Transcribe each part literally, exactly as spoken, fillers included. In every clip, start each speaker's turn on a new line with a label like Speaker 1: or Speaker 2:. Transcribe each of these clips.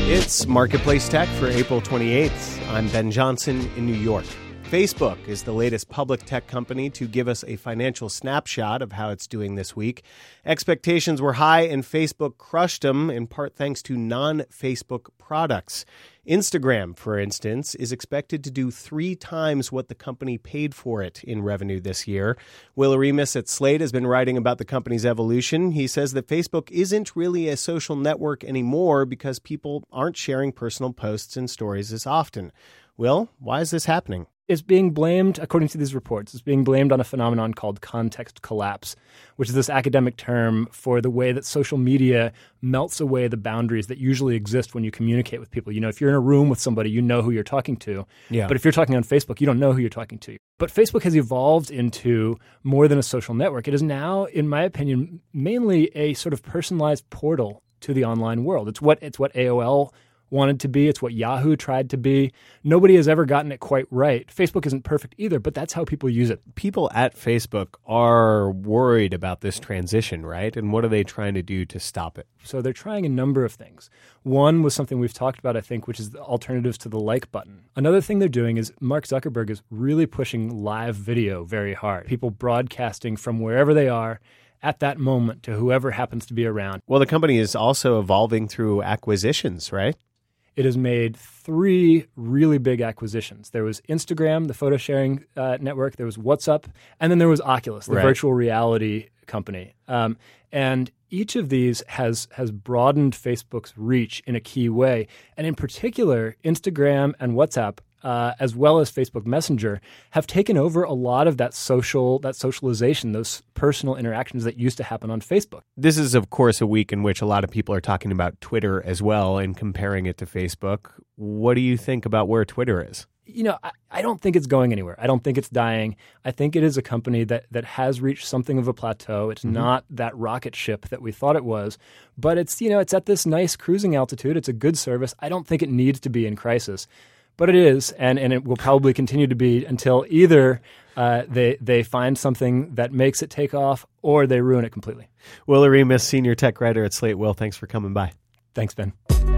Speaker 1: It's Marketplace Tech for April twenty-eighth. I'm Ben Johnson in New York. Facebook is the latest public tech company to give us a financial snapshot of how it's doing this week. Expectations were high and Facebook crushed them, in part thanks to non-Facebook products. Instagram, for instance, is expected to do three times what the company paid for it in revenue this year. Will Remus at Slate has been writing about the company's evolution. He says that Facebook isn't really a social network anymore because people aren't sharing personal posts and stories as often. Will, why is this happening?
Speaker 2: It's being blamed, according to these reports, it's being blamed on a phenomenon called context collapse, which is this academic term for the way that social media melts away the boundaries that usually exist when you communicate with people. You know, if you're in a room with somebody, you know who you're talking to.
Speaker 1: Yeah.
Speaker 2: But if you're talking on Facebook, you don't know who you're talking to. But Facebook has evolved into more than a social network. It is now, in my opinion, mainly a sort of personalized portal to the online world. It's what it's what A O L wanted to be. It's what Yahoo tried to be. Nobody has ever gotten it quite right. Facebook isn't perfect either, but that's how people use it.
Speaker 1: People at Facebook are worried about this transition, right? And what are they trying to do to stop it?
Speaker 2: So they're trying a number of things. One was something we've talked about, I think, which is the alternatives to the like button. Another thing they're doing is Mark Zuckerberg is really pushing live video very hard. People broadcasting from wherever they are at that moment to whoever happens to be around.
Speaker 1: Well, the company is also evolving through acquisitions, right?
Speaker 2: It has made three really big acquisitions. There was Instagram, the photo sharing uh, network. There was WhatsApp. And then there was Oculus, the
Speaker 1: right.
Speaker 2: virtual reality company. Um, and each of these has has broadened Facebook's reach in a key way. And in particular, Instagram and WhatsApp, uh, as well as Facebook Messenger, have taken over a lot of that social, that socialization, those personal interactions that used to happen on Facebook.
Speaker 1: This is, of course, a week in which a lot of people are talking about Twitter as well and comparing it to Facebook. What do you think about where Twitter is?
Speaker 2: You know, I, I don't think it's going anywhere. I don't think it's dying. I think it is a company that that has reached something of a plateau. It's mm-hmm. not that rocket ship that we thought it was, but it's, you know, it's at this nice cruising altitude. It's a good service. I don't think it needs to be in crisis. But it is, and, and it will probably continue to be until either uh, they they find something that makes it take off or they ruin it completely.
Speaker 1: Will Remus, senior tech writer at Slate. Will, thanks for coming by.
Speaker 2: Thanks, Ben.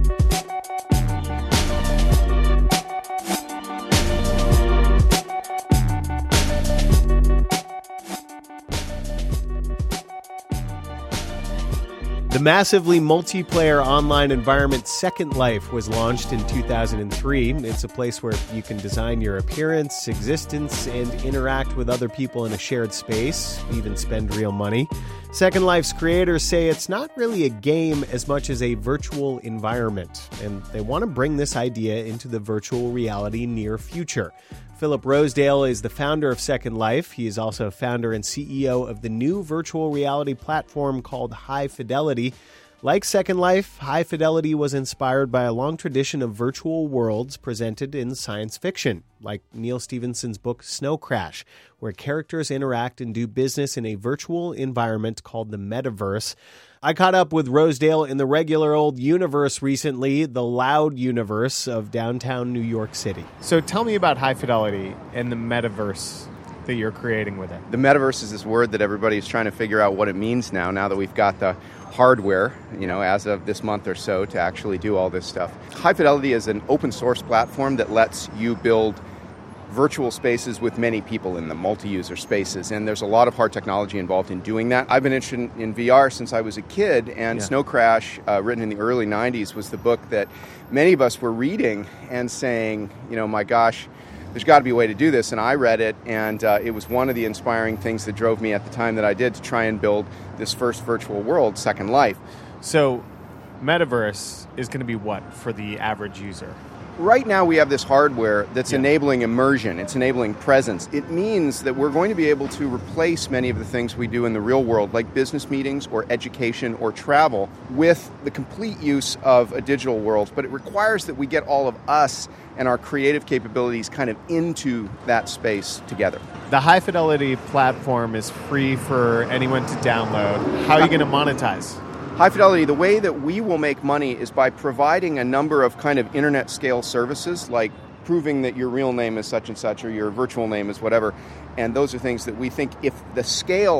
Speaker 1: The massively multiplayer online environment Second Life was launched in two thousand three. It's a place where you can design your appearance, existence, and interact with other people in a shared space, even spend real money. Second Life's creators say it's not really a game as much as a virtual environment, and they want to bring this idea into the virtual reality near future. Philip Rosedale is the founder of Second Life. He is also founder and C E O of the new virtual reality platform called High Fidelity. Like Second Life, High Fidelity was inspired by a long tradition of virtual worlds presented in science fiction, like Neil Stephenson's book Snow Crash, where characters interact and do business in a virtual environment called the metaverse. I caught up with Rosedale in the regular old universe recently, the loud universe of downtown New York City. So tell me about High Fidelity and the metaverse that you're creating with it.
Speaker 3: The metaverse is this word that everybody's trying to figure out what it means now, now that we've got the hardware, you know, as of this month or so to actually do all this stuff. High Fidelity is an open source platform that lets you build virtual spaces with many people in them, multi-user spaces, and there's a lot of hard technology involved in doing that. I've been interested in V R since I was a kid, and yeah. Snow Crash, uh, written in the early nineties, was the book that many of us were reading and saying, you know, my gosh, there's got to be a way to do this, and I read it, and uh, it was one of the inspiring things that drove me at the time that I did to try and build this first virtual world, Second Life.
Speaker 1: So, metaverse is going to be what for the average user?
Speaker 3: Right now we have this hardware that's
Speaker 1: yeah.
Speaker 3: enabling immersion, it's enabling presence. It means that we're going to be able to replace many of the things we do in the real world, like business meetings or education or travel, with the complete use of a digital world. But it requires that we get all of us and our creative capabilities kind of into that space together.
Speaker 1: The High Fidelity platform is free for anyone to download. How are you going to monetize?
Speaker 3: High Fidelity, the way that we will make money is by providing a number of kind of internet scale services, like proving that your real name is such and such or your virtual name is whatever. And those are things that we think if the scale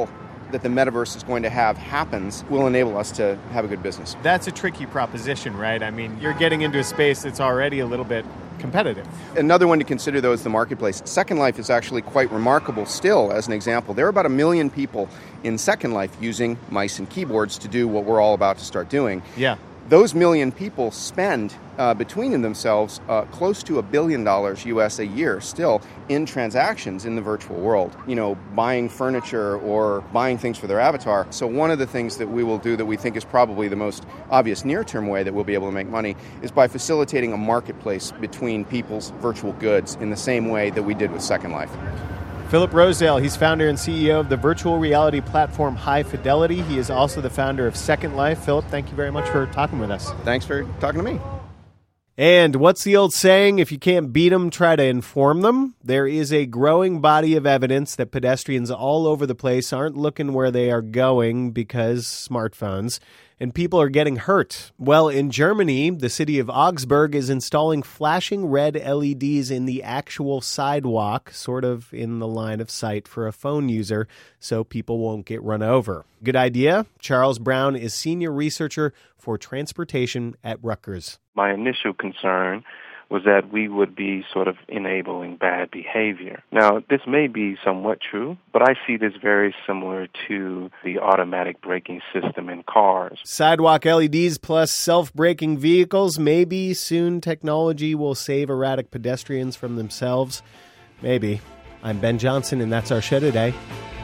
Speaker 3: that the metaverse is going to have happens will enable us to have a good business.
Speaker 1: That's a tricky proposition, right? I mean, you're getting into a space that's already a little bit competitive.
Speaker 3: Another one to consider, though, is the marketplace. Second Life is actually quite remarkable still, as an example. There are about a million people in Second Life using mice and keyboards to do what we're all about to start doing.
Speaker 1: Yeah.
Speaker 3: Those million people spend uh, between themselves uh, close to a billion dollars U S a year still in transactions in the virtual world, you know, buying furniture or buying things for their avatar. So one of the things that we will do that we think is probably the most obvious near-term way that we'll be able to make money is by facilitating a marketplace between people's virtual goods in the same way that we did with Second Life.
Speaker 1: Philip Rosedale, he's founder and C E O of the virtual reality platform High Fidelity. He is also the founder of Second Life. Philip, thank you very much for talking with us.
Speaker 3: Thanks for talking to me.
Speaker 1: And what's the old saying? If you can't beat them, try to inform them. There is a growing body of evidence that pedestrians all over the place aren't looking where they are going because smartphones, and people are getting hurt. Well, in Germany, the city of Augsburg is installing flashing red L E Ds in the actual sidewalk, sort of in the line of sight for a phone user, so people won't get run over. Good idea? Charles Brown is senior researcher for transportation at Rutgers.
Speaker 4: My initial concern was that we would be sort of enabling bad behavior. Now, this may be somewhat true, but I see this very similar to the automatic braking system in cars.
Speaker 1: Sidewalk L E Ds plus self-braking vehicles. Maybe soon technology will save erratic pedestrians from themselves. Maybe. I'm Ben Johnson, and that's our show today.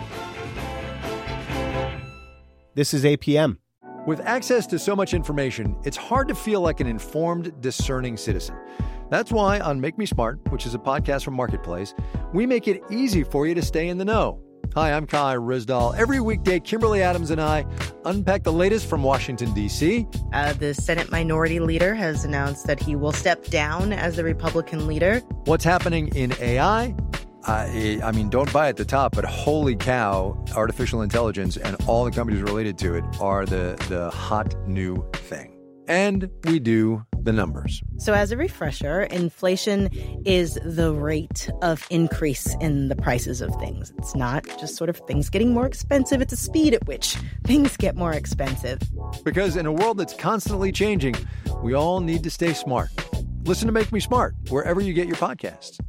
Speaker 1: This is A P M.
Speaker 5: With access to so much information, it's hard to feel like an informed, discerning citizen. That's why on Make Me Smart, which is a podcast from Marketplace, we make it easy for you to stay in the know. Hi, I'm Kai Rizdal. Every weekday, Kimberly Adams and I unpack the latest from Washington, D C.
Speaker 6: Uh, the Senate Minority Leader has announced that he will step down as the Republican leader.
Speaker 5: What's happening in A I? Uh, I mean, don't buy at the top, but holy cow, artificial intelligence and all the companies related to it are the, the hot new thing. And we do the numbers.
Speaker 6: So as a refresher, inflation is the rate of increase in the prices of things. It's not just sort of things getting more expensive. It's the speed at which things get more expensive.
Speaker 5: Because in a world that's constantly changing, we all need to stay smart. Listen to Make Me Smart wherever you get your podcasts.